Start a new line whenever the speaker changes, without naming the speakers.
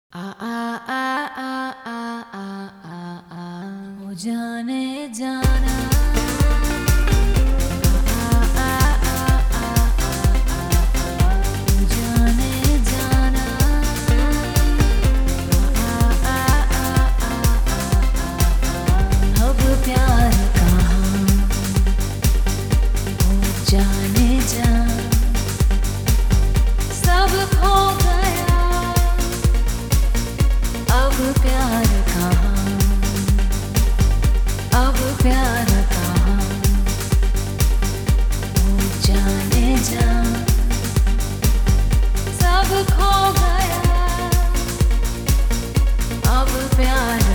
आ आ आ आ आ आ आ आ ओ जाने जाना आ आ आ आ आ आ ओ जाने जाना आ आ आ आ आ अब प्यार कहाँ ओ जाने जा सब खो गया अब प्यार कहाँ अब प्यार कहाँ ओ जाने जा सब खो गया अब प्यार